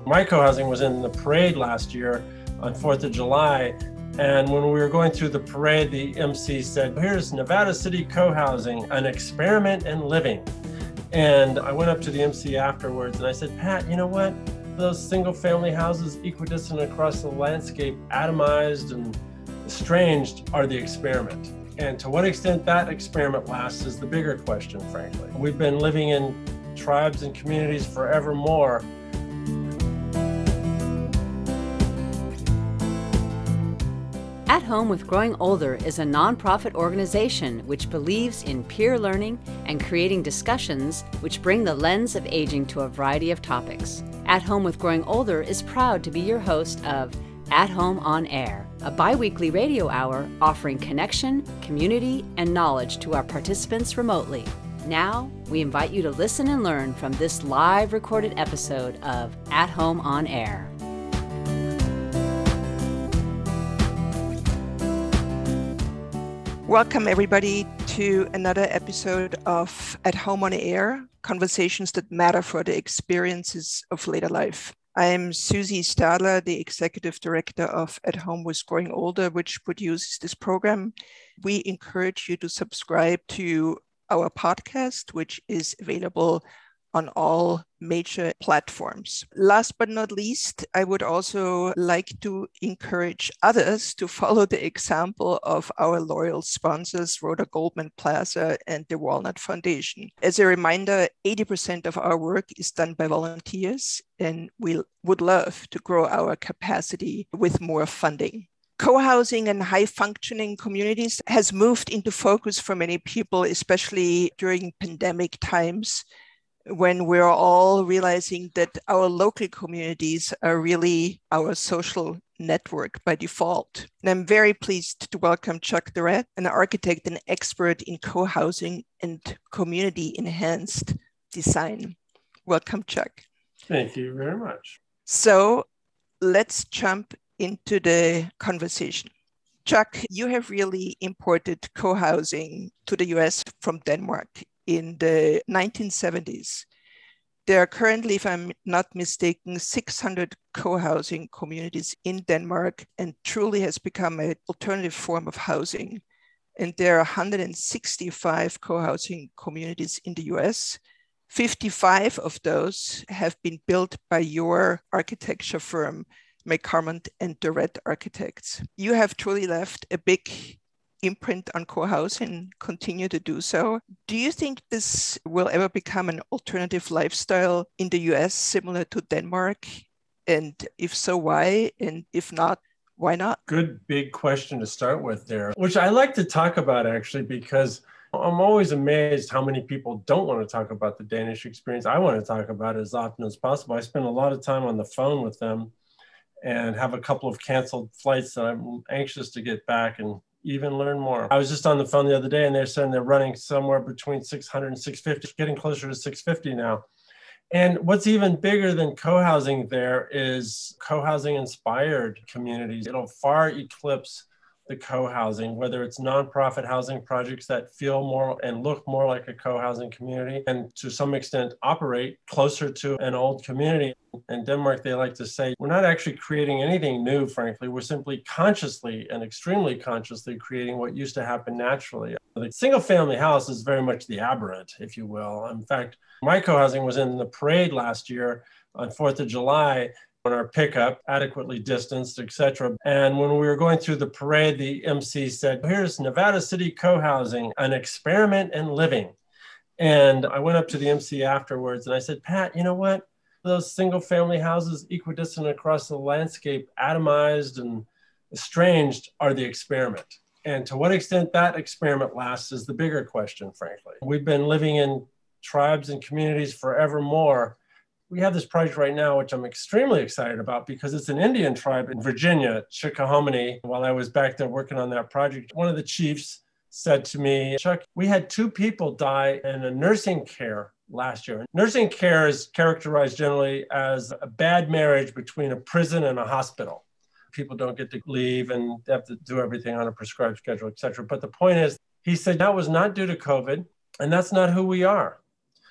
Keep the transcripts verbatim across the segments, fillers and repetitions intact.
My co-housing was in the parade last year on fourth of July. And when we were going through the parade, the M C said, here's Nevada City Co-housing, an experiment in living. And I went up to the M C afterwards and I said, Pat, you know what? Those single family houses equidistant across the landscape, atomized and estranged, are the experiment. And to what extent that experiment lasts is the bigger question, frankly. We've been living in tribes and communities forevermore. At Home with Growing Older is a nonprofit organization which believes in peer learning and creating discussions which bring the lens of aging to a variety of topics. At Home with Growing Older is proud to be your host of At Home on Air, a bi-weekly radio hour offering connection, community, and knowledge to our participants remotely. Now, we invite you to listen and learn from this live recorded episode of At Home on Air. Welcome, everybody, to another episode of At Home on Air, conversations that matter for the experiences of later life. I'm Susie Stadler, the Executive Director of At Home with Growing Older, which produces this program. We encourage you to subscribe to our podcast, which is available on all major platforms. Last but not least, I would also like to encourage others to follow the example of our loyal sponsors, Rhoda Goldman Plaza and the Walnut Foundation. As a reminder, eighty percent of our work is done by volunteers, and we would love to grow our capacity with more funding. Co-housing and high-functioning communities has moved into focus for many people, especially during pandemic times, when we're all realizing that our local communities are really our social network by default. And I'm very pleased to welcome Chuck Durrett, an architect and expert in co-housing and community-enhanced design. Welcome, Chuck. Thank you very much. So let's jump into the conversation. Chuck, you have really imported co-housing to the U S from Denmark in the nineteen seventies. There are currently, if I'm not mistaken, six hundred co-housing communities in Denmark, and truly has become an alternative form of housing. And there are one hundred sixty-five co-housing communities in the U S. fifty-five of those have been built by your architecture firm, McCormick and Durrett Architects. You have truly left a big imprint on co-housing and continue to do so. Do you think this will ever become an alternative lifestyle in the U S similar to Denmark? And if so, why? And if not, why not? Good big question to start with there, which I like to talk about actually, because I'm always amazed how many people don't want to talk about the Danish experience. I want to talk about it as often as possible. I spend a lot of time on the phone with them and have a couple of canceled flights that I'm anxious to get back and even learn more. I was just on the phone the other day and they're saying they're running somewhere between six hundred and six fifty, getting closer to six fifty now. And what's even bigger than co-housing there is co-housing inspired communities. It'll far eclipse the co-housing, whether it's nonprofit housing projects that feel more and look more like a co-housing community and to some extent operate closer to an old community. In Denmark, they like to say, we're not actually creating anything new, frankly. We're simply consciously and extremely consciously creating what used to happen naturally. The single family house is very much the aberrant, if you will. In fact, my co-housing was in the parade last year on fourth of July, on our pickup, adequately distanced, et cetera. And when we were going through the parade, the M C said, here's Nevada City Co-housing, an experiment in living. And I went up to the M C afterwards and I said, Pat, you know what? Those single family houses equidistant across the landscape, atomized and estranged, are the experiment. And to what extent that experiment lasts is the bigger question, frankly. We've been living in tribes and communities forevermore. We have this project right now, which I'm extremely excited about because it's an Indian tribe in Virginia, Chickahominy. While I was back there working on that project, one of the chiefs said to me, Chuck, we had two people die in a nursing care last year. Nursing care is characterized generally as a bad marriage between a prison and a hospital. People don't get to leave and have to do everything on a prescribed schedule, et cetera. But the point is, he said that was not due to COVID, and that's not who we are.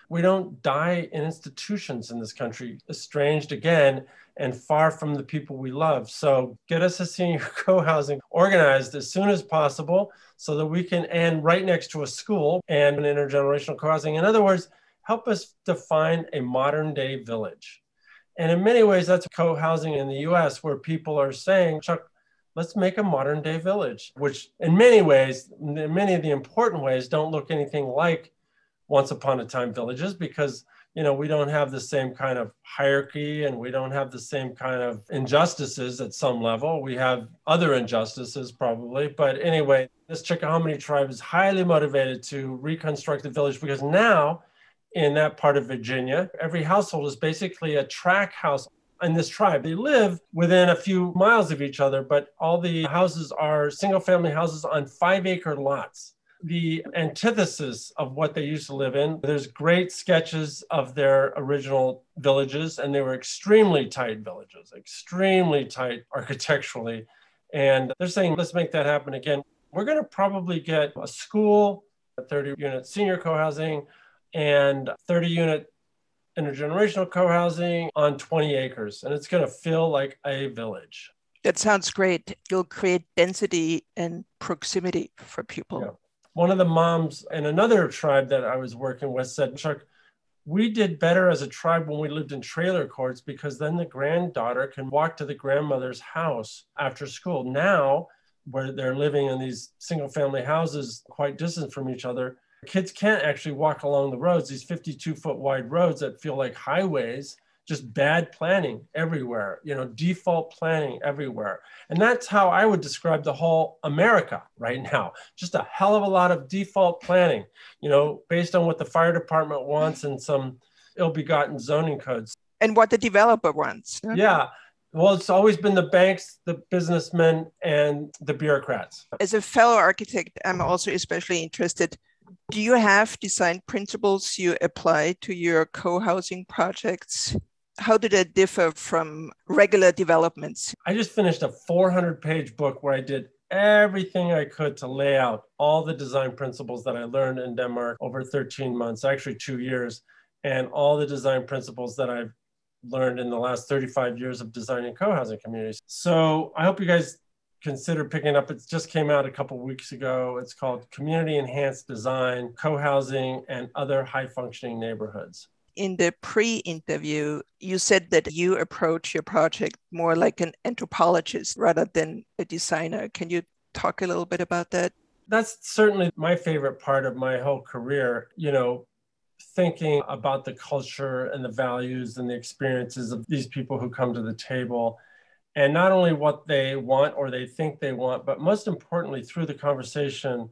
We don't die in institutions in this country, estranged again and far from the people we love. So get us a senior co-housing organized as soon as possible so that we can, and right next to a school and an intergenerational co-housing. In other words, help us define a modern day village. And in many ways, that's co-housing in the U S where people are saying, Chuck, let's make a modern day village, which in many ways, in many of the important ways, don't look anything like once upon a time villages because, you know, we don't have the same kind of hierarchy and we don't have the same kind of injustices at some level. We have other injustices probably. But anyway, this Chickahominy tribe is highly motivated to reconstruct the village because now in that part of Virginia, every household is basically a track house. In this tribe, they live within a few miles of each other, but all the houses are single family houses on five acre lots. The antithesis of what they used to live in. There's great sketches of their original villages, and they were extremely tight villages, extremely tight architecturally. And they're saying, let's make that happen again. We're going to probably get a school, a thirty unit senior co-housing, and thirty unit intergenerational co-housing on twenty acres. And it's going to feel like a village. That sounds great. You'll create density and proximity for people. Yeah. One of the moms in another tribe that I was working with said, Chuck, we did better as a tribe when we lived in trailer courts because then the granddaughter can walk to the grandmother's house after school. Now, where they're living in these single family houses quite distant from each other, kids can't actually walk along the roads, these fifty-two foot wide roads that feel like highways, just bad planning everywhere, you know, default planning everywhere. And that's how I would describe the whole America right now. Just a hell of a lot of default planning, you know, based on what the fire department wants and some ill-begotten zoning codes. And what the developer wants. Yeah. yeah. Well, it's always been the banks, the businessmen, and the bureaucrats. As a fellow architect, I'm also especially interested. Do you have design principles you apply to your co-housing projects? How do they differ from regular developments? I just finished a four hundred page book where I did everything I could to lay out all the design principles that I learned in Denmark over thirteen months, actually two years, and all the design principles that I've learned in the last thirty-five years of designing co-housing communities. So I hope you guys consider picking up. It just came out a couple of weeks ago. It's called Community Enhanced Design, Co-Housing, and Other High-Functioning Neighborhoods. In the pre-interview, you said that you approach your project more like an anthropologist rather than a designer. Can you talk a little bit about that? That's certainly my favorite part of my whole career, you know, thinking about the culture and the values and the experiences of these people who come to the table. And not only what they want or they think they want, but most importantly, through the conversation,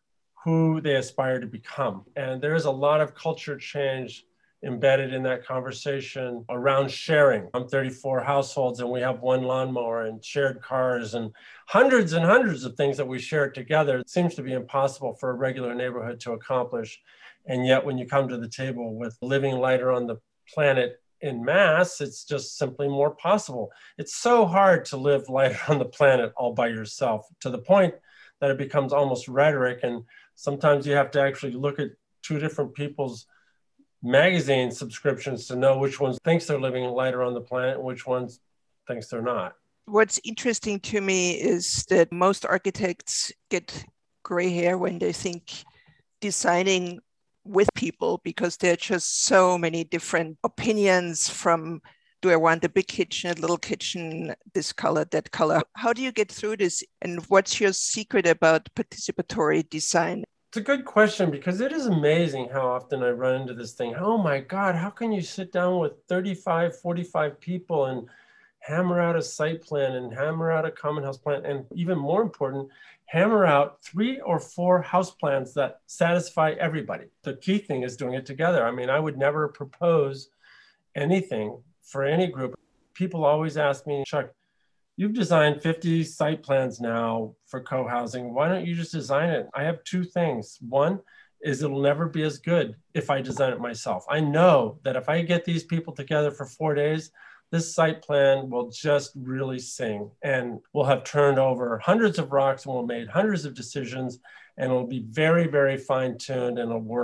who they aspire to become. And there is a lot of culture change embedded in that conversation around sharing. I'm thirty-four households and we have one lawnmower and shared cars and hundreds and hundreds of things that we share together. It seems to be impossible for a regular neighborhood to accomplish. And yet when you come to the table with living lighter on the planet in mass, it's just simply more possible. It's so hard to live lighter on the planet all by yourself, to the point that it becomes almost rhetoric. And sometimes you have to actually look at two different people's magazine subscriptions to know which ones thinks they're living lighter on the planet and which ones thinks they're not. What's interesting to me is that most architects get gray hair when they think designing with people, because there are just so many different opinions from, do I want a big kitchen, a little kitchen, this color, that color? How do you get through this? And what's your secret about participatory design? It's a good question, because it is amazing how often I run into this thing. Oh my God, how can you sit down with thirty-five, forty-five people and hammer out a site plan and hammer out a common house plan? And even more important, hammer out three or four house plans that satisfy everybody. The key thing is doing it together. I mean, I would never propose anything for any group. People always ask me, Chuck, you've designed fifty site plans now for co-housing. Why don't you just design it? I have two things. One is it'll never be as good if I design it myself. I know that if I get these people together for four days, this site plan will just really sing, and we'll have turned over hundreds of rocks and we'll made hundreds of decisions, and it'll be very, very fine-tuned and it'll work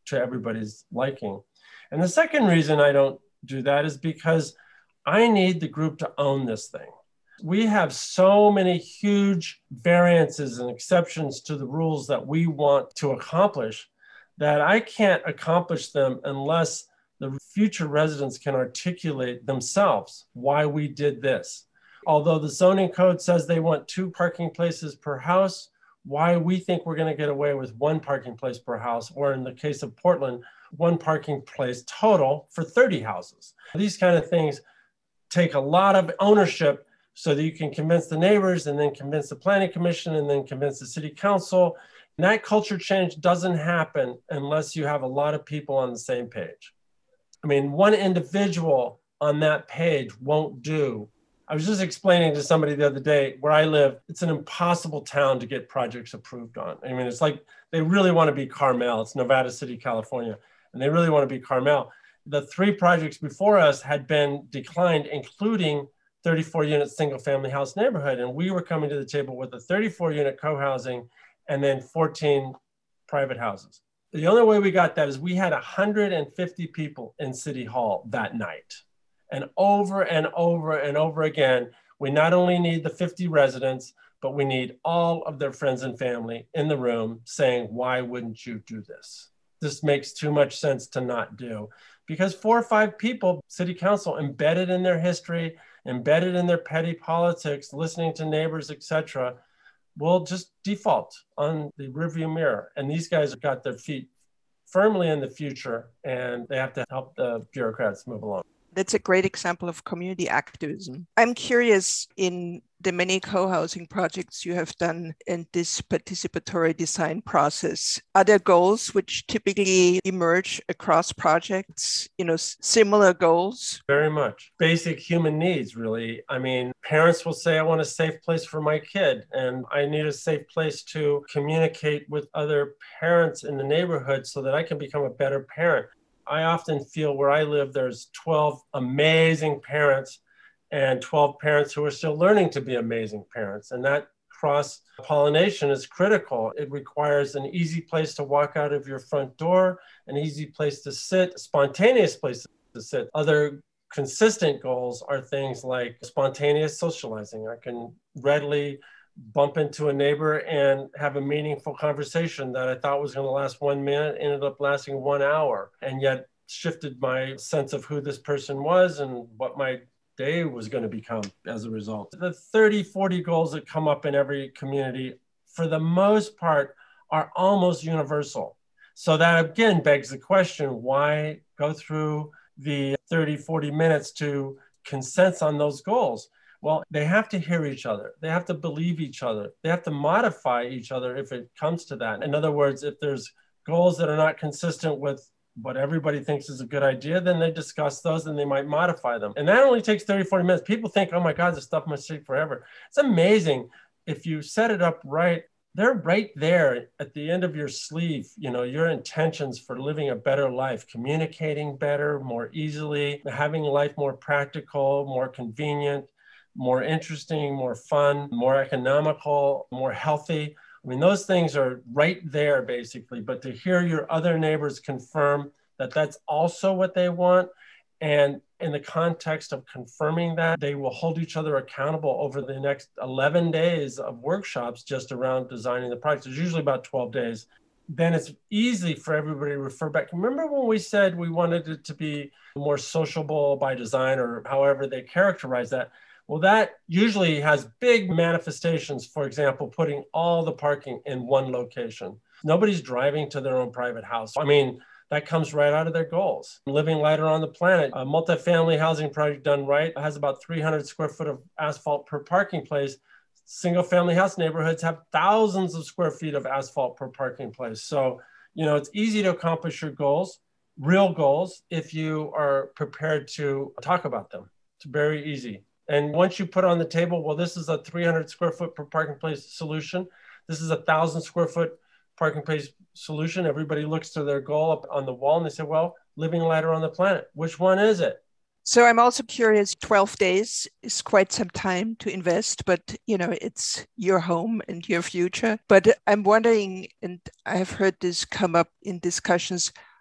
to everybody's liking. And the second reason I don't do that is because I need the group to own this thing. We have so many huge variances and exceptions to the rules that we want to accomplish that I can't accomplish them unless the future residents can articulate themselves why we did this. Although the zoning code says they want two parking places per house, why we think we're going to get away with one parking place per house, or in the case of Portland, one parking place total for thirty houses. These kind of things take a lot of ownership so that you can convince the neighbors and then convince the planning commission and then convince the city council. And that culture change doesn't happen unless you have a lot of people on the same page. I mean, one individual on that page won't do. I was just explaining to somebody the other day, where I live, it's an impossible town to get projects approved on. I mean, it's like they really want to be Carmel. It's Nevada City, California, and they really want to be Carmel. The three projects before us had been declined, including thirty-four unit single family house neighborhood. And we were coming to the table with a thirty-four unit co-housing and then fourteen private houses. The only way we got that is we had one hundred fifty people in City Hall that night. And over and over and over again, we not only need the fifty residents, but we need all of their friends and family in the room saying, why wouldn't you do this? This makes too much sense to not do. Because four or five people, city council, embedded in their history, embedded in their petty politics, listening to neighbors, et cetera, will just default on the rearview mirror. And these guys have got their feet firmly in the future, and they have to help the bureaucrats move along. That's a great example of community activism. I'm curious, in the many co-housing projects you have done in this participatory design process, are there goals which typically emerge across projects, you know, similar goals? Very much. Basic human needs, really. I mean, parents will say, I want a safe place for my kid, and I need a safe place to communicate with other parents in the neighborhood so that I can become a better parent. I often feel where I live, there's twelve amazing parents and twelve parents who are still learning to be amazing parents. And that cross-pollination is critical. It requires an easy place to walk out of your front door, an easy place to sit, a spontaneous place to sit. Other consistent goals are things like spontaneous socializing. I can readily bump into a neighbor and have a meaningful conversation that I thought was going to last one minute, ended up lasting one hour, and yet shifted my sense of who this person was and what my day was going to become as a result. The thirty, forty goals that come up in every community, for the most part, are almost universal. So that again begs the question, why go through the thirty, forty minutes to consensus on those goals? Well, they have to hear each other. They have to believe each other. They have to modify each other if it comes to that. In other words, if there's goals that are not consistent with what everybody thinks is a good idea, then they discuss those and they might modify them. And that only takes thirty, forty minutes. People think, oh my God, this stuff must take forever. It's amazing. If you set it up right, they're right there at the end of your sleeve, you know, your intentions for living a better life, communicating better, more easily, having life more practical, more convenient, more interesting, more fun, more economical, more healthy. I mean, those things are right there, basically. But to hear your other neighbors confirm that that's also what they want, and in the context of confirming that, they will hold each other accountable over the next eleven days of workshops just around designing the project. It's usually about twelve days. Then it's easy for everybody to refer back. Remember when we said we wanted it to be more sociable by design, or however they characterize that? Well, that usually has big manifestations. For example, putting all the parking in one location. Nobody's driving to their own private house. I mean, that comes right out of their goals. Living lighter on the planet. A multifamily housing project done right has about three hundred square foot of asphalt per parking place. Single family house neighborhoods have thousands of square feet of asphalt per parking place. So, you know, it's easy to accomplish your goals, real goals, if you are prepared to talk about them. It's very easy. And once you put on the table, well, this is a three hundred square foot per parking place solution. This is a one thousand square foot parking place solution. Everybody looks to their goal up on the wall and they say, well, living lighter on the planet. Which one is it? So I'm also curious, twelve days is quite some time to invest, but you know, it's your home and your future. But I'm wondering, and I've heard this come up in discussions,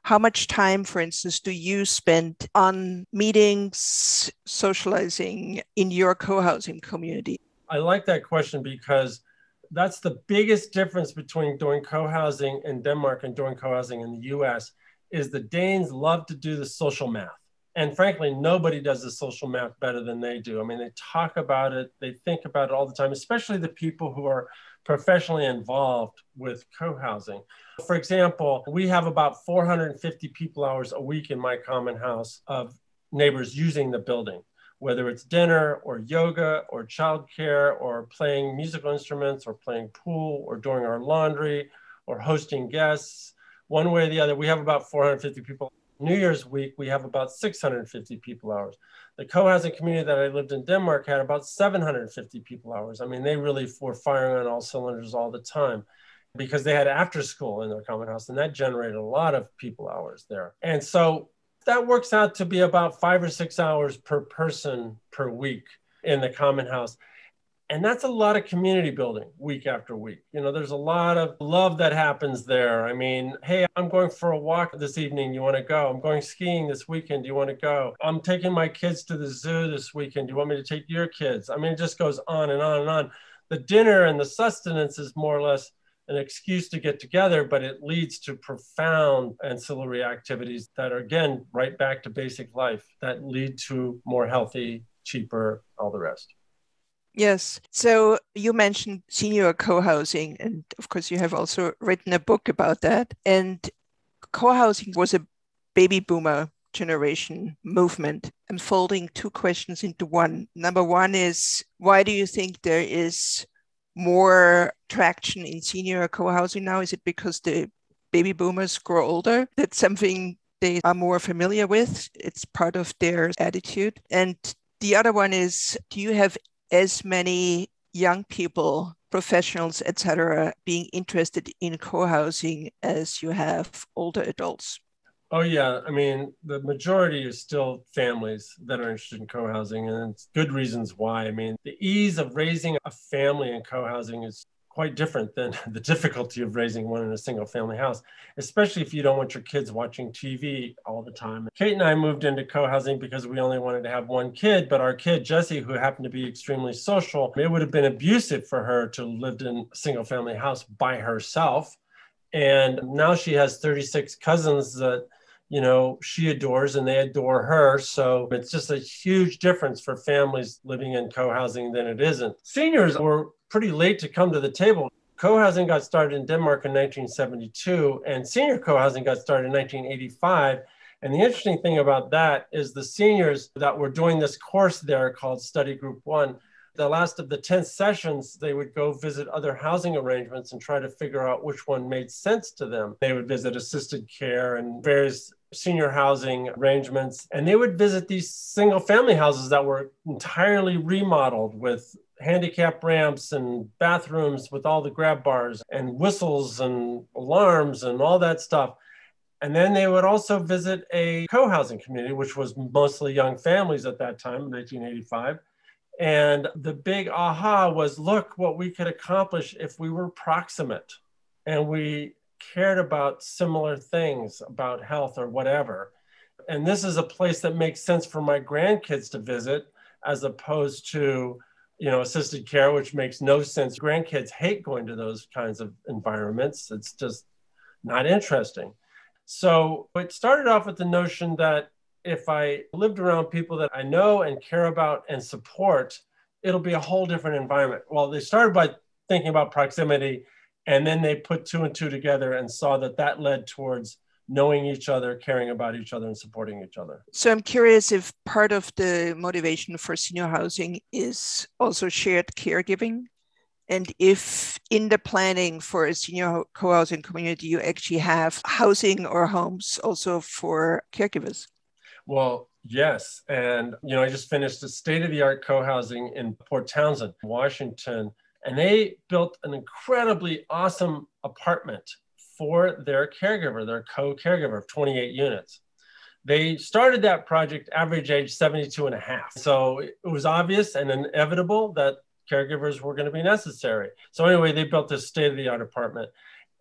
How much time, for instance, do you spend on meetings, socializing in your co-housing community? I like that question because that's the biggest difference between doing co-housing in Denmark and doing co-housing in the U S is the Danes love to do the social math. And frankly, nobody does the social math better than they do. I mean, they talk about it, they think about it all the time, especially the people who are professionally involved with co-housing. For example, we have about four hundred fifty people hours a week in my common house of neighbors using the building, whether it's dinner or yoga or childcare or playing musical instruments or playing pool or doing our laundry or hosting guests. One way or the other, we have about four hundred fifty people. New Year's week, we have about six hundred fifty people hours. The co-housing community that I lived in Denmark had about seven hundred fifty people hours. I mean, they really were firing on all cylinders all the time because they had after school in their common house, and that generated a lot of people hours there. And so that works out to be about five or six hours per person per week in the common house. And that's a lot of community building week after week. You know, there's a lot of love that happens there. I mean, hey, I'm going for a walk this evening. You want to go? I'm going skiing this weekend. Do you want to go? I'm taking my kids to the zoo this weekend. Do you want me to take your kids? I mean, it just goes on and on and on. The dinner and the sustenance is more or less an excuse to get together, but it leads to profound ancillary activities that are, again, right back to basic life that lead to more healthy, cheaper, all the rest. Yes. So you mentioned senior co-housing, and of course you have also written a book about that. And co-housing was a baby boomer generation movement, unfolding two questions into one. Number one is, why do you think there is more traction in senior co-housing now? Is it because the baby boomers grow older? That's something they are more familiar with. It's part of their attitude. And the other one is, do you have as many young people, professionals, et cetera, being interested in co-housing as you have older adults? Oh, yeah. I mean, the majority is still families that are interested in co-housing, and it's good reasons why. I mean, the ease of raising a family in co-housing is quite different than the difficulty of raising one in a single family house, especially if you don't want your kids watching T V all the time. Kate and I moved into co-housing because we only wanted to have one kid, but our kid, Jessie, who happened to be extremely social, it would have been abusive for her to have lived in a single family house by herself. And now she has thirty-six cousins that, you know, she adores and they adore her. So it's just a huge difference for families living in co-housing than it isn't. Seniors were pretty late to come to the table. Co-housing got started in Denmark in nineteen seventy-two, and senior co-housing got started in nineteen eighty-five. And the interesting thing about that is the seniors that were doing this course there called Study Group One, the last of the ten sessions, they would go visit other housing arrangements and try to figure out which one made sense to them. They would visit assisted care and various senior housing arrangements, and they would visit these single family houses that were entirely remodeled with handicap ramps and bathrooms with all the grab bars and whistles and alarms and all that stuff. And then they would also visit a co-housing community, which was mostly young families at that time, nineteen eighty-five. And the big aha was, look what we could accomplish if we were proximate and we cared about similar things, about health or whatever. And this is a place that makes sense for my grandkids to visit, as opposed to, you know, assisted care, which makes no sense. Grandkids hate going to those kinds of environments. It's just not interesting. So it started off with the notion that if I lived around people that I know and care about and support, it'll be a whole different environment. Well, they started by thinking about proximity, and then they put two and two together and saw that that led towards knowing each other, caring about each other, and supporting each other. So I'm curious if part of the motivation for senior housing is also shared caregiving, and if in the planning for a senior co-housing community, you actually have housing or homes also for caregivers. Well, yes. And, you know, I just finished a state-of-the-art co-housing in Port Townsend, Washington, and they built an incredibly awesome apartment for their caregiver, their co-caregiver of twenty-eight units. They started that project average age seventy-two and a half. So it was obvious and inevitable that caregivers were going to be necessary. So anyway, they built this state-of-the-art apartment.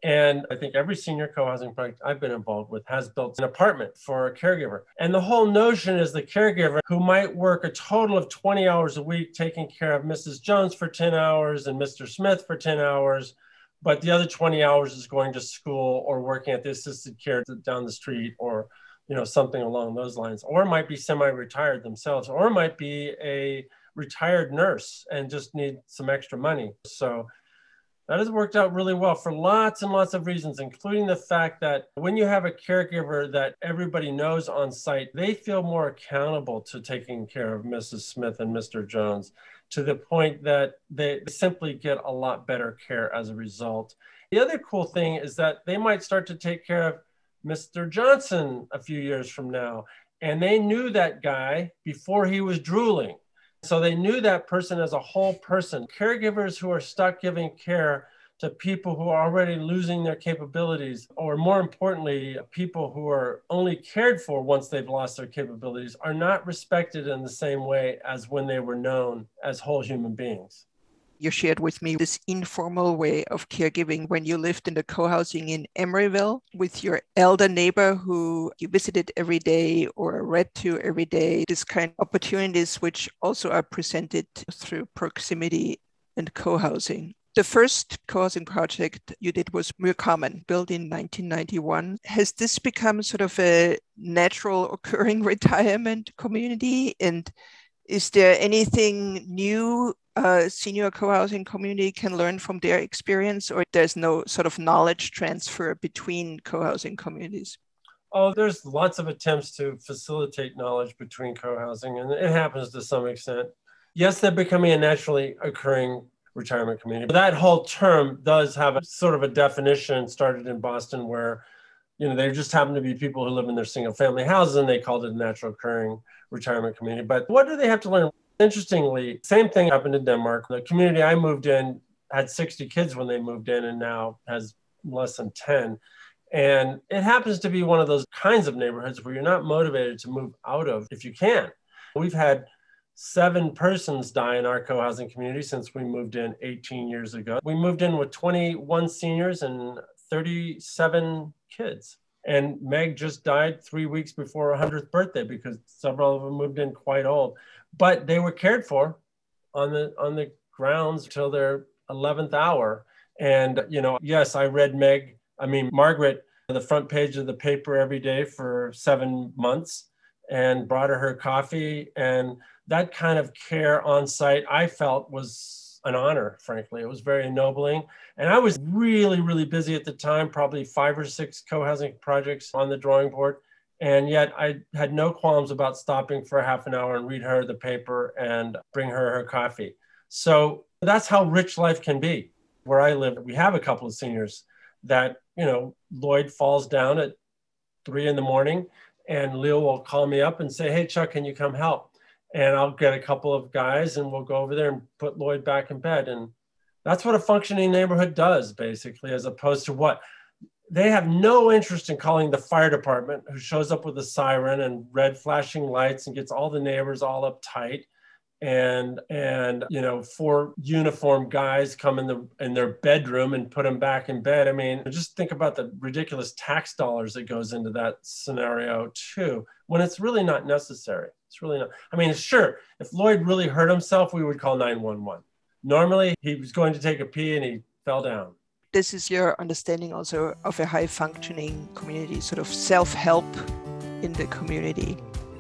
And I think every senior co-housing project I've been involved with has built an apartment for a caregiver. And the whole notion is the caregiver who might work a total of twenty hours a week taking care of Missus Jones for ten hours and Mister Smith for ten hours, but the other twenty hours is going to school or working at the assisted care down the street or, you know, something along those lines. Or it might be semi-retired themselves, or it might be a retired nurse and just need some extra money. So that has worked out really well for lots and lots of reasons, including the fact that when you have a caregiver that everybody knows on site, they feel more accountable to taking care of Missus Smith and Mister Jones, to the point that they simply get a lot better care as a result. The other cool thing is that they might start to take care of Mister Johnson a few years from now, and they knew that guy before he was drooling. So they knew that person as a whole person. Caregivers who are stuck giving care to people who are already losing their capabilities, or more importantly, people who are only cared for once they've lost their capabilities, are not respected in the same way as when they were known as whole human beings. You shared with me this informal way of caregiving when you lived in the co-housing in Emeryville with your elder neighbor who you visited every day or read to every day, this kind of opportunities which also are presented through proximity and co-housing. The first co-housing project you did was Muir Common, built in nineteen ninety-one. Has this become sort of a natural occurring retirement community? And is there anything new a senior co-housing community can learn from their experience, or there's no sort of knowledge transfer between co-housing communities? Oh, there's lots of attempts to facilitate knowledge between co-housing, and it happens to some extent. Yes, they're becoming a naturally occurring retirement community. But that whole term does have a sort of a definition started in Boston where, you know, there just happen to be people who live in their single family houses and they called it a natural occurring retirement community. But what do they have to learn? Interestingly, same thing happened in Denmark. The community I moved in had sixty kids when they moved in and now has less than ten. And it happens to be one of those kinds of neighborhoods where you're not motivated to move out of if you can. We've had seven persons die in our co-housing community since we moved in eighteen years ago. We moved in with twenty-one seniors and thirty-seven kids. And Meg just died three weeks before her hundredth birthday because several of them moved in quite old. But they were cared for on the on the grounds till their eleventh hour. And, you know, yes, I read Meg, I mean, Margaret, the front page of the paper every day for seven months and brought her her coffee. And that kind of care on site, I felt was an honor, frankly. It was very ennobling. And I was really, really busy at the time, probably five or six co-housing projects on the drawing board. And yet I had no qualms about stopping for a half an hour and read her the paper and bring her her coffee. So that's how rich life can be. Where I live, we have a couple of seniors that, you know, Lloyd falls down at three in the morning and Leo will call me up and say, hey, Chuck, can you come help? And I'll get a couple of guys and we'll go over there and put Lloyd back in bed. And that's what a functioning neighborhood does, basically, as opposed to what they have no interest in calling the fire department, who shows up with a siren and red flashing lights and gets all the neighbors all uptight. And, and, you know, four uniformed guys come in the in their bedroom and put them back in bed. I mean, just think about the ridiculous tax dollars that goes into that scenario too, when it's really not necessary. It's really not. I mean, sure, if Lloyd really hurt himself, we would call nine one one. Normally, he was going to take a pee and he fell down. This is your understanding also of a high functioning community, sort of self-help in the community.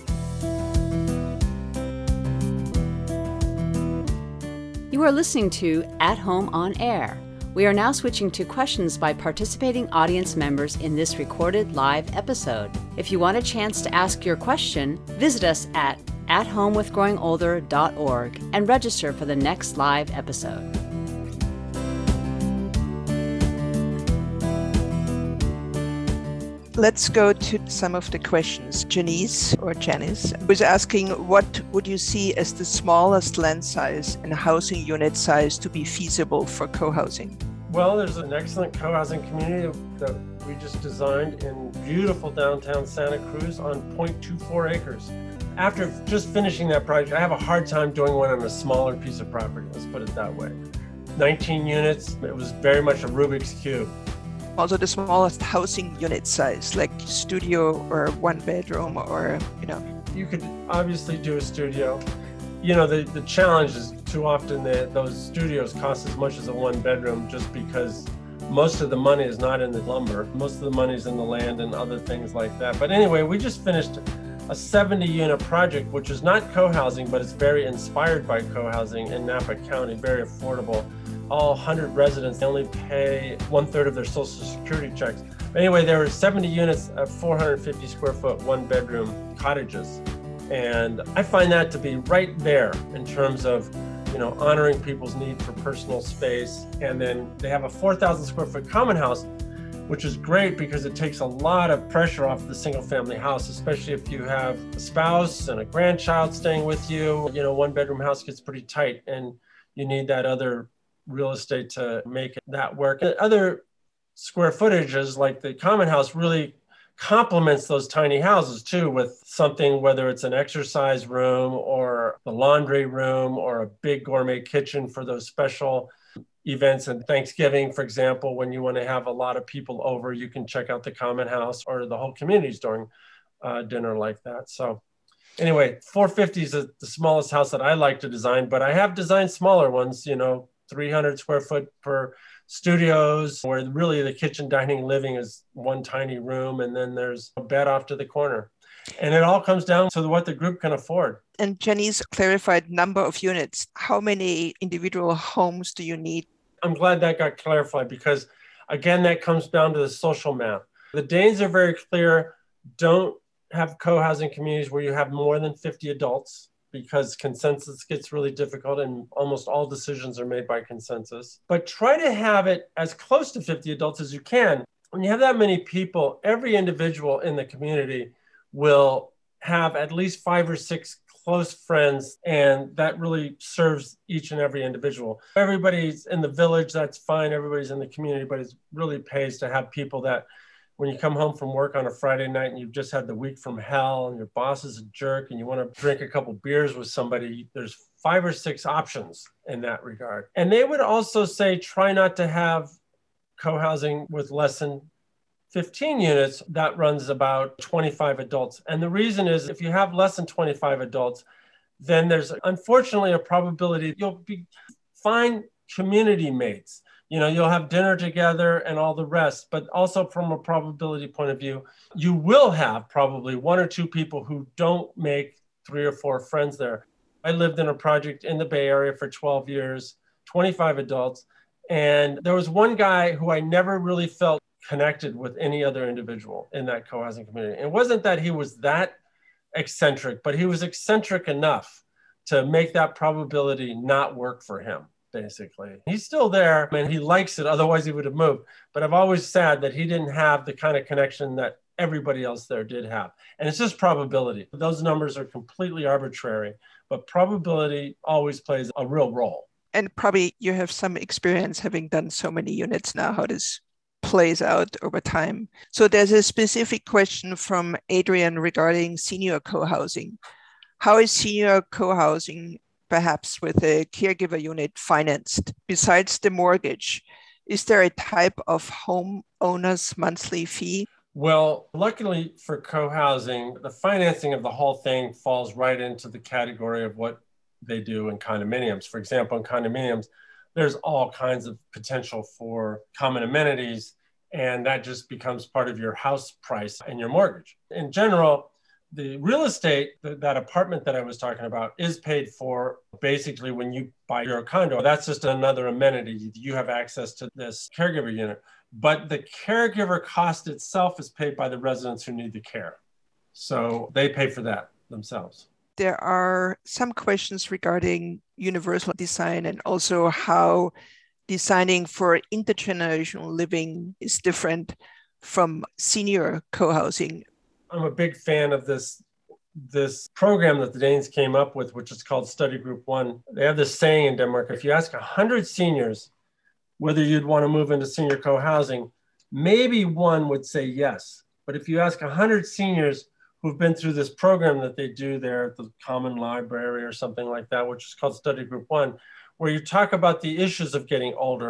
You are listening to At Home on Air. We are now switching to questions by participating audience members in this recorded live episode. If you want a chance to ask your question, visit us at at home with growing older dot org and register for the next live episode. Let's go to some of the questions. Janice or Janice was asking, what would you see as the smallest land size and housing unit size to be feasible for co-housing? Well, there's an excellent co-housing community that we just designed in beautiful downtown Santa Cruz on zero point two four acres. After just finishing that project, I have a hard time doing one on a smaller piece of property. Let's put it that way. nineteen units. It was very much a Rubik's Cube. Also the smallest housing unit size, like studio or one bedroom or, you know. You could obviously do a studio. You know, the, the challenge is too often that those studios cost as much as a one bedroom just because most of the money is not in the lumber. Most of the money is in the land and other things like that. But anyway, we just finished a seventy unit project, which is not co-housing, but it's very inspired by co-housing in Napa County, very affordable. All one hundred residents, they only pay one third of their social security checks. But anyway, there were seventy units of four hundred fifty square foot, one bedroom cottages. And I find that to be right there in terms of, you know, honoring people's need for personal space. And then they have a four thousand square foot common house, which is great because it takes a lot of pressure off the single family house, especially if you have a spouse and a grandchild staying with you. You know, one bedroom house gets pretty tight and you need that other real estate to make that work. And other square footages like the common house really complements those tiny houses too, with something, whether it's an exercise room or the laundry room or a big gourmet kitchen for those special events. And Thanksgiving, for example, when you want to have a lot of people over, you can check out the common house, or the whole community's doing uh, dinner like that. So anyway, four fifty is the smallest house that I like to design, but I have designed smaller ones, you know, three hundred square foot per studios, where really the kitchen, dining, living is one tiny room, and then there's a bed off to the corner. And it all comes down to what the group can afford. And Jenny's clarified number of units. How many individual homes do you need? I'm glad that got clarified because, again, that comes down to the social map. The Danes are very clear, don't have co-housing communities where you have more than fifty adults, because consensus gets really difficult and almost all decisions are made by consensus. But try to have it as close to fifty adults as you can. When you have that many people, every individual in the community will have at least five or six close friends, and that really serves each and every individual. Everybody's in the village, that's fine. Everybody's in the community, but it really pays to have people that when you come home from work on a Friday night and you've just had the week from hell and your boss is a jerk and you want to drink a couple beers with somebody, there's five or six options in that regard. And they would also say, try not to have co-housing with less than fifteen units. That runs about twenty-five adults. And the reason is, if you have less than twenty-five adults, then there's unfortunately a probability you'll be find community mates. You know, you'll have dinner together and all the rest, but also from a probability point of view, you will have probably one or two people who don't make three or four friends there. I lived in a project in the Bay Area for twelve years, twenty-five adults. And there was one guy who I never really felt connected with any other individual in that co-housing community. It wasn't that he was that eccentric, but he was eccentric enough to make that probability not work for him. Basically, he's still there and he likes it. Otherwise, he would have moved. But I've always sad that he didn't have the kind of connection that everybody else there did have. And it's just probability. Those numbers are completely arbitrary, but probability always plays a real role. And probably you have some experience having done so many units now, how this plays out over time. So there's a specific question from Adrian regarding senior co-housing. How is senior co-housing, perhaps with a caregiver unit, financed? Besides the mortgage, is there a type of homeowner's monthly fee? Well, luckily for co-housing, the financing of the whole thing falls right into the category of what they do in condominiums. For example, in condominiums, there's all kinds of potential for common amenities, and that just becomes part of your house price and your mortgage. In general, the real estate, that apartment that I was talking about, is paid for basically when you buy your condo. That's just another amenity. You have access to this caregiver unit. But the caregiver cost itself is paid by the residents who need the care. So they pay for that themselves. There are some questions regarding universal design and also how designing for intergenerational living is different from senior co-housing. I'm a big fan of this, this program that the Danes came up with, which is called Study Group One. They have this saying in Denmark: if you ask one hundred seniors whether you'd want to move into senior co-housing, maybe one would say yes. But if you ask one hundred seniors who've been through this program that they do there at the Common Library or something like that, which is called Study Group One, where you talk about the issues of getting older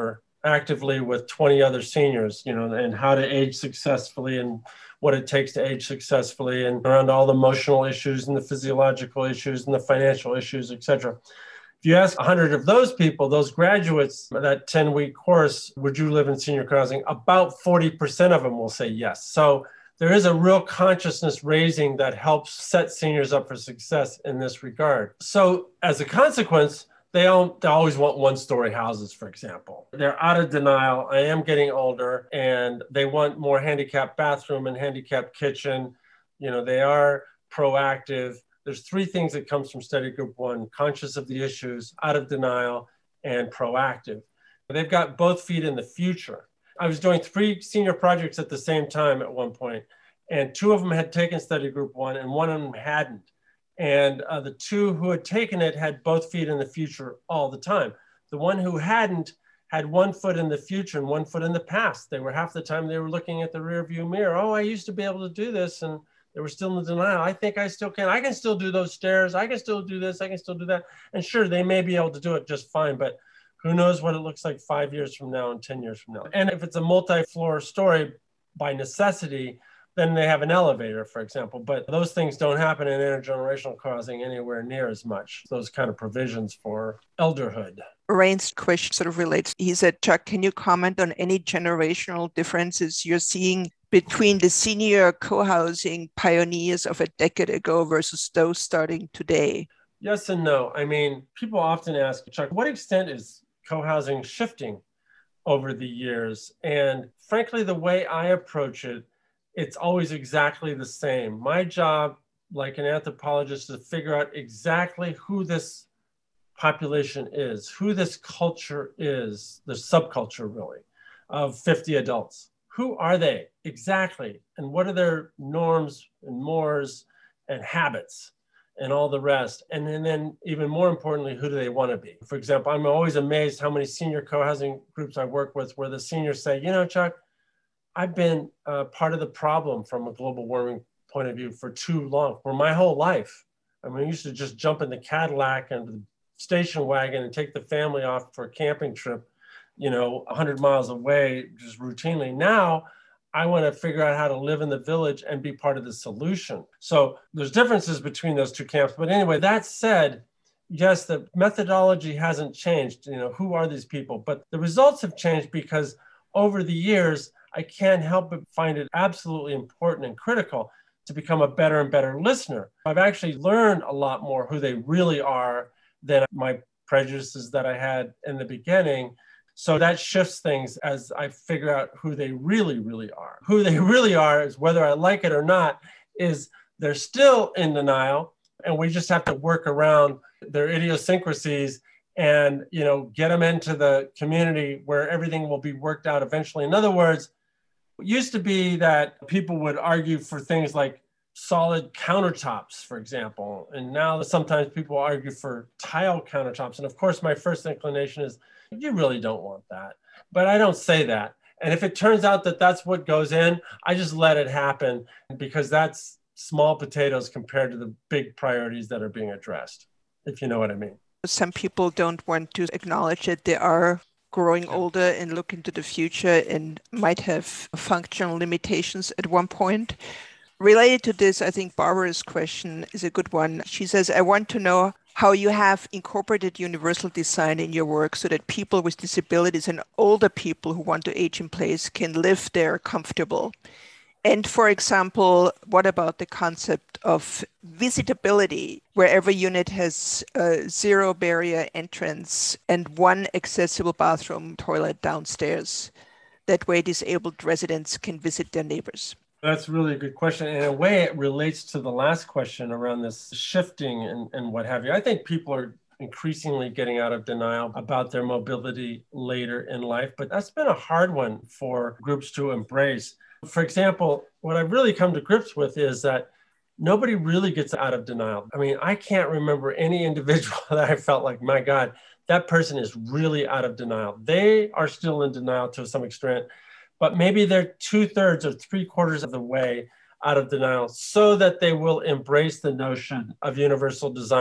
actively with twenty other seniors, you know, and how to age successfully and what it takes to age successfully and around all the emotional issues and the physiological issues and the financial issues, et cetera. If you ask one hundred of those people, those graduates, that ten-week course, would you live in senior housing? About forty percent of them will say yes. So there is a real consciousness raising that helps set seniors up for success in this regard. So as a consequence, they, all, they always want one-story houses, for example. They're out of denial. I am getting older, and they want more handicapped bathroom and handicapped kitchen. You know, they are proactive. There's three things that comes from study group one: conscious of the issues, out of denial, and proactive. They've got both feet in the future. I was doing three senior projects at the same time at one point, and two of them had taken study group one and one of them hadn't. And uh, the two who had taken it had both feet in the future all the time. The one who hadn't had one foot in the future and one foot in the past. They were half the time they were looking at the rear view mirror. Oh, I used to be able to do this. And they were still in denial. I think I still can. I can still do those stairs. I can still do this. I can still do that. And sure, they may be able to do it just fine, but who knows what it looks like five years from now and ten years from now. And if it's a multi-floor story by necessity, then they have an elevator, for example. But those things don't happen in intergenerational housing anywhere near as much, those kind of provisions for elderhood. Rain's question sort of relates. He said, Chuck, can you comment on any generational differences you're seeing between the senior co-housing pioneers of a decade ago versus those starting today? Yes and no. I mean, people often ask, Chuck, what extent is co-housing shifting over the years? And frankly, the way I approach it, it's always exactly the same. My job, like an anthropologist, is to figure out exactly who this population is, who this culture is, the subculture really, of fifty adults. Who are they exactly? And what are their norms and mores and habits and all the rest? And then, then even more importantly, who do they want to be? For example, I'm always amazed how many senior co-housing groups I work with where the seniors say, you know, Chuck, I've been uh, part of the problem from a global warming point of view for too long, for my whole life. I mean, I used to just jump in the Cadillac and the station wagon and take the family off for a camping trip, you know, one hundred miles away, just routinely. Now, I want to figure out how to live in the village and be part of the solution. So there's differences between those two camps. But anyway, that said, yes, the methodology hasn't changed. You know, who are these people? But the results have changed because over the years, I can't help but find it absolutely important and critical to become a better and better listener. I've actually learned a lot more who they really are than my prejudices that I had in the beginning. So that shifts things as I figure out who they really, really are. Who they really are is, whether I like it or not, is they're still in denial, and we just have to work around their idiosyncrasies and, you know, get them into the community where everything will be worked out eventually. In other words, it used to be that people would argue for things like solid countertops, for example. And now sometimes people argue for tile countertops. And of course, my first inclination is, you really don't want that. But I don't say that. And if it turns out that that's what goes in, I just let it happen, because that's small potatoes compared to the big priorities that are being addressed, if you know what I mean. Some people don't want to acknowledge that they are growing older and look into the future and might have functional limitations at one point. Related to this, I think Barbara's question is a good one. She says, I want to know how you have incorporated universal design in your work so that people with disabilities and older people who want to age in place can live there comfortable. And for example, what about the concept of visitability, where every unit has a zero barrier entrance and one accessible bathroom, toilet downstairs? That way disabled residents can visit their neighbors. That's really a good question. In a way, it relates to the last question around this shifting and, and what have you. I think people are increasingly getting out of denial about their mobility later in life, but that's been a hard one for groups to embrace. For example, what I've really come to grips with is that nobody really gets out of denial. I mean, I can't remember any individual that I felt like, my God, that person is really out of denial. They are still in denial to some extent, but maybe they're two thirds or three quarters of the way out of denial so that they will embrace the notion of universal design.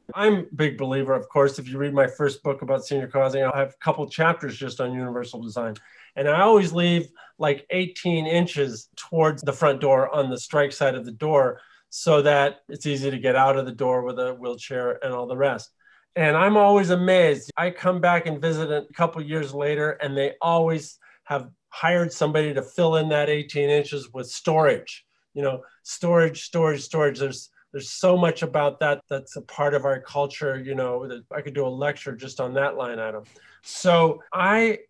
I'm a big believer, of course, if you read my first book about senior co-housing, I'll have a couple chapters just on universal design. And I always leave like eighteen inches towards the front door on the strike side of the door so that it's easy to get out of the door with a wheelchair and all the rest. And I'm always amazed. I come back and visit a couple years later, and they always have hired somebody to fill in that eighteen inches with storage, you know, storage, storage, storage. There's There's so much about that that's a part of our culture, you know, that I could do a lecture just on that line item. So I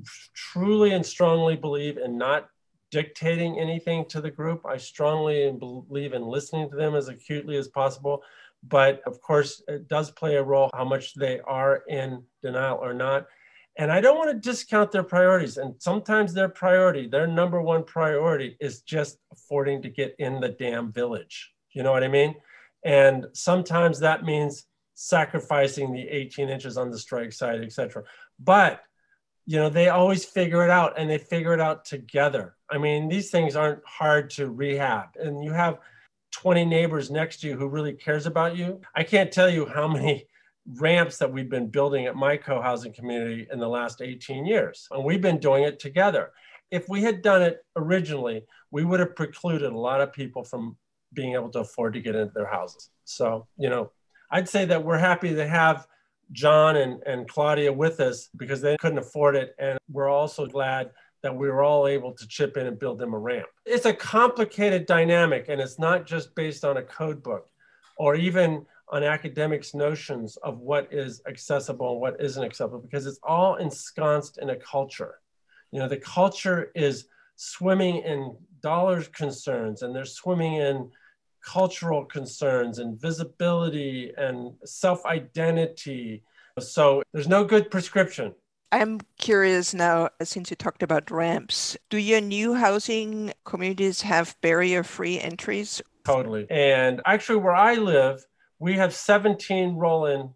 truly and strongly believe in not dictating anything to the group. I strongly believe in listening to them as acutely as possible. But of course, it does play a role how much they are in denial or not. And I don't want to discount their priorities. And sometimes their priority, their number one priority is just affording to get in the damn village. You know what I mean? And sometimes that means sacrificing the eighteen inches on the strike side, et cetera. But, you know, they always figure it out, and they figure it out together. I mean, these things aren't hard to rehab. And you have twenty neighbors next to you who really cares about you. I can't tell you how many ramps that we've been building at my co-housing community in the last eighteen years. And we've been doing it together. If we had done it originally, we would have precluded a lot of people from being able to afford to get into their houses. So, you know, I'd say that we're happy to have John and, and Claudia with us because they couldn't afford it. And we're also glad that we were all able to chip in and build them a ramp. It's a complicated dynamic, and it's not just based on a code book or even on academics' notions of what is accessible and what isn't acceptable, because it's all ensconced in a culture. You know, the culture is swimming in dollars concerns, and they're swimming in cultural concerns and visibility and self-identity. So there's no good prescription. I'm curious now, since you talked about ramps, do your new housing communities have barrier-free entries? Totally. And actually where I live, we have seventeen roll-in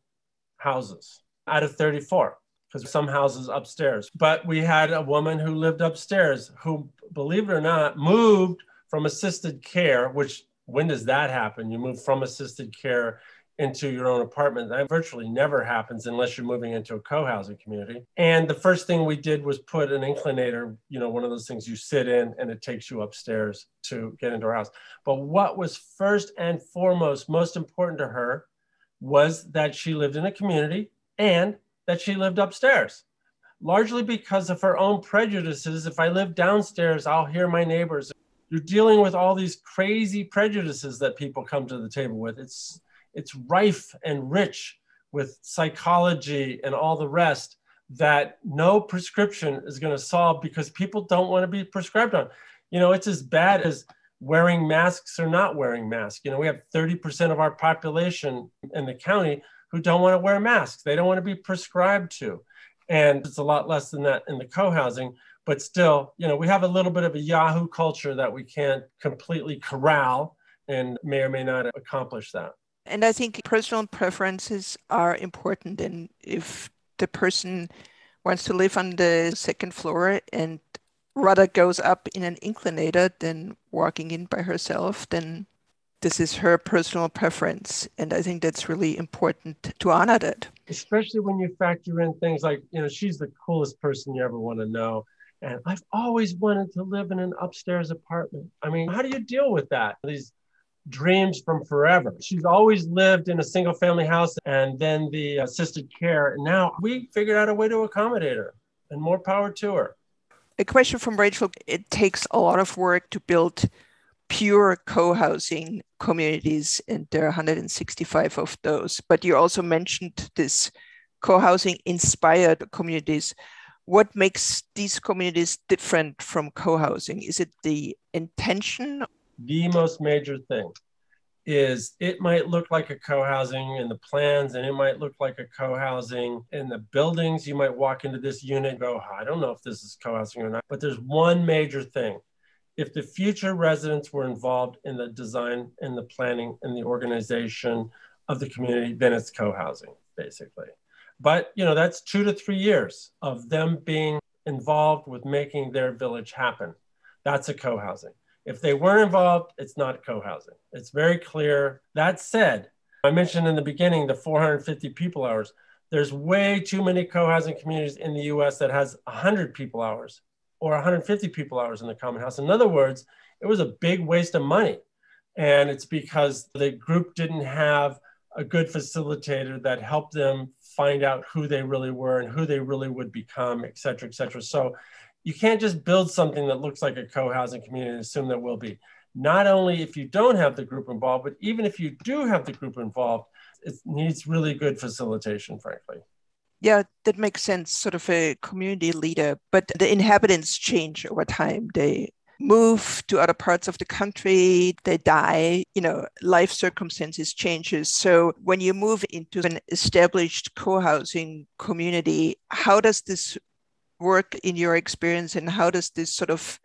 houses out of thirty-four, because some houses upstairs. But we had a woman who lived upstairs who, believe it or not, moved from assisted care, which when does that happen? You move from assisted care into your own apartment. That virtually never happens unless you're moving into a co-housing community. And the first thing we did was put an inclinator, you know, one of those things you sit in and it takes you upstairs to get into our house. But what was first and foremost, most important to her was that she lived in a community and that she lived upstairs, largely because of her own prejudices. If I live downstairs, I'll hear my neighbors. You're dealing with all these crazy prejudices that people come to the table with. It's it's rife and rich with psychology and all the rest that no prescription is going to solve, because people don't want to be prescribed on. You know, it's as bad as wearing masks or not wearing masks. You know, we have thirty percent of our population in the county who don't want to wear masks. They don't want to be prescribed to. And it's a lot less than that in the co-housing. But still, you know, we have a little bit of a Yahoo culture that we can't completely corral and may or may not accomplish that. And I think personal preferences are important. And if the person wants to live on the second floor and rather goes up in an inclinator than walking in by herself, then this is her personal preference. And I think that's really important to honor that. Especially when you factor in things like, you know, she's the coolest person you ever want to know. And I've always wanted to live in an upstairs apartment. I mean, how do you deal with that? These dreams from forever. She's always lived in a single family house and then the assisted care. And now we figured out a way to accommodate her, and more power to her. A question from Rachel. It takes a lot of work to build pure co-housing communities, and there are one hundred sixty-five of those. But you also mentioned this co-housing inspired communities. What makes these communities different from co-housing? Is it the intention? The most major thing is it might look like a co-housing in the plans, and it might look like a co-housing in the buildings. You might walk into this unit and go, I don't know if this is co-housing or not. But there's one major thing. If the future residents were involved in the design and the planning and the organization of the community, then it's co-housing, basically. But, you know, that's two to three years of them being involved with making their village happen. That's a co-housing. If they weren't involved, it's not co-housing. It's very clear. That said, I mentioned in the beginning the four hundred fifty people hours. There's way too many co-housing communities in the U S that has one hundred people hours or one hundred fifty people hours in the common house. In other words, it was a big waste of money. And it's because the group didn't have a good facilitator that helped them find out who they really were and who they really would become, et cetera, et cetera. So you can't just build something that looks like a co-housing community and assume there will be. Not only if you don't have the group involved, but even if you do have the group involved, it needs really good facilitation, frankly. Yeah, that makes sense, sort of a community leader, but the inhabitants change over time. They move to other parts of the country, they die, you know, life circumstances changes. So when you move into an established co-housing community, how does this work in your experience, and how does this sort of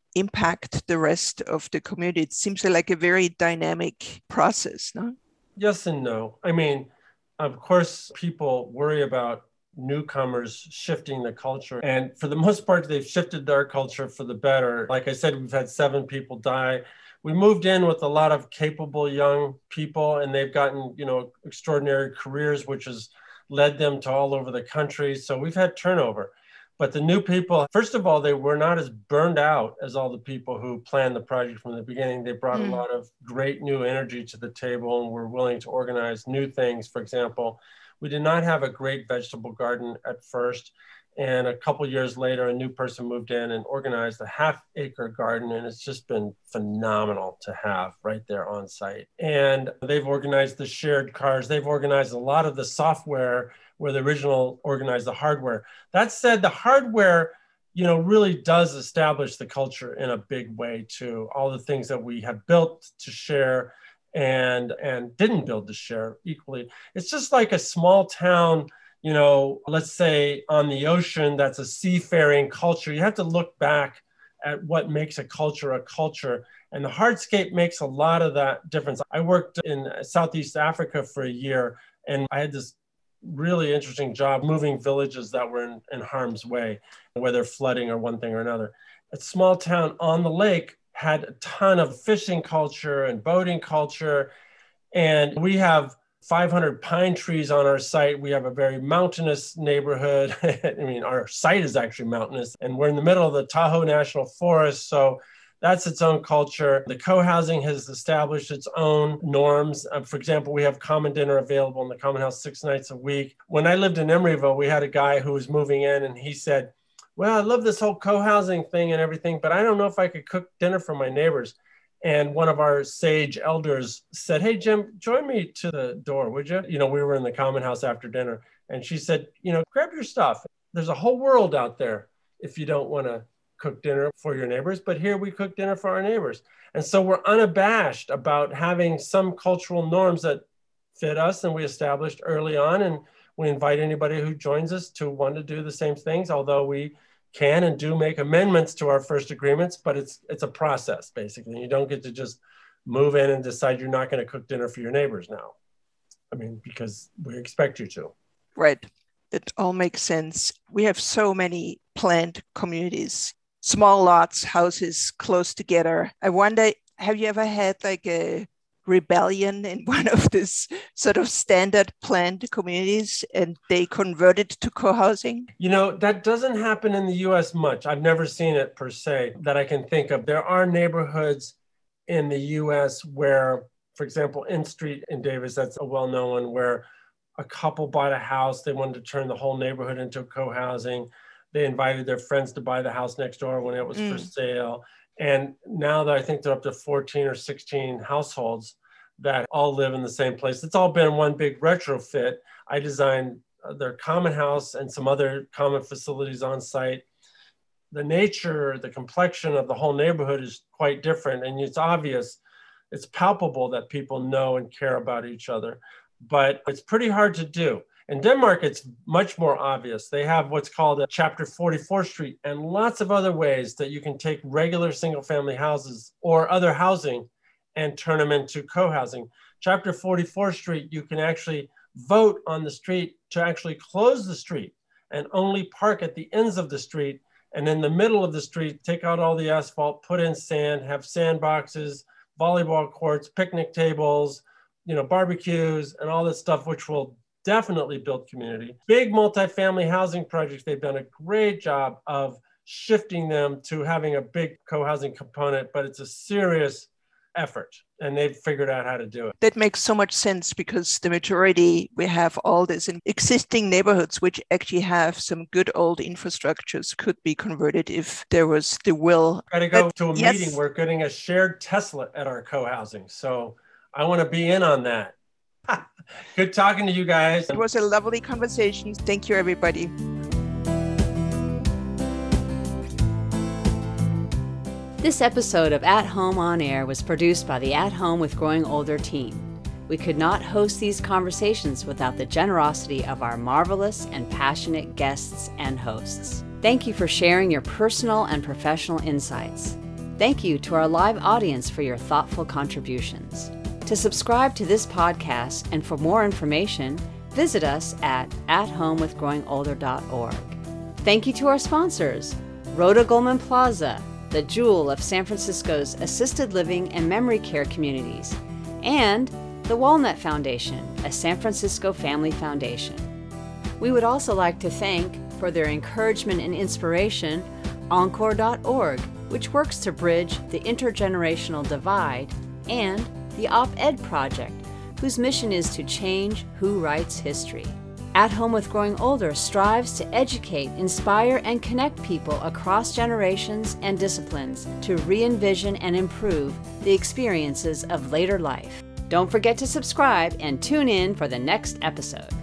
impact the rest of the community? It seems like a very dynamic process, no? Yes and no. I mean, of course, people worry about newcomers shifting the culture. And for the most part, they've shifted their culture for the better. Like I said, we've had seven people die. We moved in with a lot of capable young people, and they've gotten, you know, extraordinary careers, which has led them to all over the country. So we've had turnover. But the new people, first of all, they were not as burned out as all the people who planned the project from the beginning. They brought mm. a lot of great new energy to the table and were willing to organize new things. For example, we did not have a great vegetable garden at first. And a couple years later, a new person moved in and organized a half acre garden. And it's just been phenomenal to have right there on site. And they've organized the shared cars. They've organized a lot of the software where the original organized the hardware. That said, the hardware, you know, really does establish the culture in a big way too. All the things that we have built to share and, and didn't build to share equally. It's just like a small town, you know, let's say on the ocean, that's a seafaring culture. You have to look back at what makes a culture a culture. And the hardscape makes a lot of that difference. I worked in Southeast Africa for a year, and I had this really interesting job moving villages that were in, in harm's way, whether flooding or one thing or another. A small town on the lake had a ton of fishing culture and boating culture. And we have five hundred pine trees on our site. We have a very mountainous neighborhood. I mean, our site is actually mountainous, and we're in the middle of the Tahoe National Forest. So that's its own culture. The co-housing has established its own norms. Um, for example, we have common dinner available in the common house six nights a week. When I lived in Emeryville, we had a guy who was moving in, and he said, well, I love this whole co-housing thing and everything, but I don't know if I could cook dinner for my neighbors. And one of our sage elders said, hey, Jim, join me to the door, would you? You know, we were in the common house after dinner. And she said, you know, grab your stuff. There's a whole world out there if you don't want to cook dinner for your neighbors, but here we cook dinner for our neighbors. And so we're unabashed about having some cultural norms that fit us, and we established early on. And we invite anybody who joins us to want to do the same things, although we can and do make amendments to our first agreements, but it's it's a process, basically. You don't get to just move in and decide you're not going to cook dinner for your neighbors now. I mean, because we expect you to. Right. It all makes sense. We have so many planned communities, small lots, houses close together. I wonder, have you ever had like a rebellion in one of these sort of standard planned communities and they converted to co-housing? You know, that doesn't happen in the U S much. I've never seen it per se that I can think of. There are neighborhoods in the U S where, for example, N Street in Davis, that's a well-known one, where a couple bought a house. They wanted to turn the whole neighborhood into co-housing. They invited their friends to buy the house next door when it was mm. for sale. And now that I think they're up to fourteen or sixteen households that all live in the same place. It's all been one big retrofit. I designed their common house and some other common facilities on site. The nature, the complexion of the whole neighborhood is quite different. And it's obvious, it's palpable that people know and care about each other. But it's pretty hard to do. In Denmark, it's much more obvious. They have what's called a Chapter forty-fourth Street and lots of other ways that you can take regular single-family houses or other housing and turn them into co-housing. Chapter forty-fourth Street, you can actually vote on the street to actually close the street and only park at the ends of the street. And in the middle of the street, take out all the asphalt, put in sand, have sandboxes, volleyball courts, picnic tables, you know, barbecues and all this stuff, which will definitely build community. Big multifamily housing projects, they've done a great job of shifting them to having a big co-housing component, but it's a serious effort, and they've figured out how to do it. That makes so much sense because the majority, we have all this in existing neighborhoods, which actually have some good old infrastructures, could be converted if there was the will. Got to go but, to a yes. meeting. We're getting a shared Tesla at our co-housing. So I want to be in on that. Good talking to you guys. It was a lovely conversation. Thank you, everybody. This episode of At Home on Air was produced by the At Home with Growing Older team. We could not host these conversations without the generosity of our marvelous and passionate guests and hosts. Thank you for sharing your personal and professional insights. Thank you to our live audience for your thoughtful contributions. To subscribe to this podcast and for more information, visit us at at home with growing older dot org. Thank you to our sponsors, Rhoda Goldman Plaza, the jewel of San Francisco's assisted living and memory care communities, and the Walnut Foundation, a San Francisco family foundation. We would also like to thank, for their encouragement and inspiration, encore dot org, which works to bridge the intergenerational divide, and the Op-Ed Project, whose mission is to change who writes history. At Home with Growing Older strives to educate, inspire, and connect people across generations and disciplines to re-envision and improve the experiences of later life. Don't forget to subscribe and tune in for the next episode.